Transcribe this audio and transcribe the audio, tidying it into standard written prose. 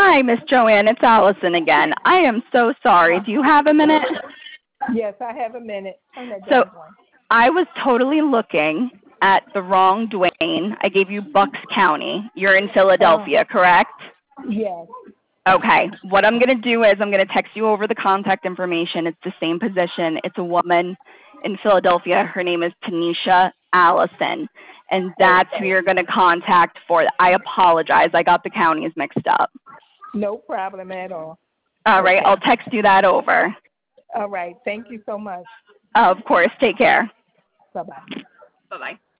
Hi, Miss Joanne. It's Allison again. I am so sorry. Do you have a minute? Yes, I have a minute. Turn that So down one. I was totally looking at the wrong Dwayne. I gave you Bucks County. You're in Philadelphia, correct? Yes. Okay. What I'm going to do is I'm going to text you over the contact information. It's the same position. It's a woman in Philadelphia. Her name is Tanisha Allison. And that's who you're going to contact for. I apologize. I got the counties mixed up. No problem at all. All right. Okay. I'll text you that over. All right. Thank you so much. Of course. Take care. Bye-bye. Bye-bye.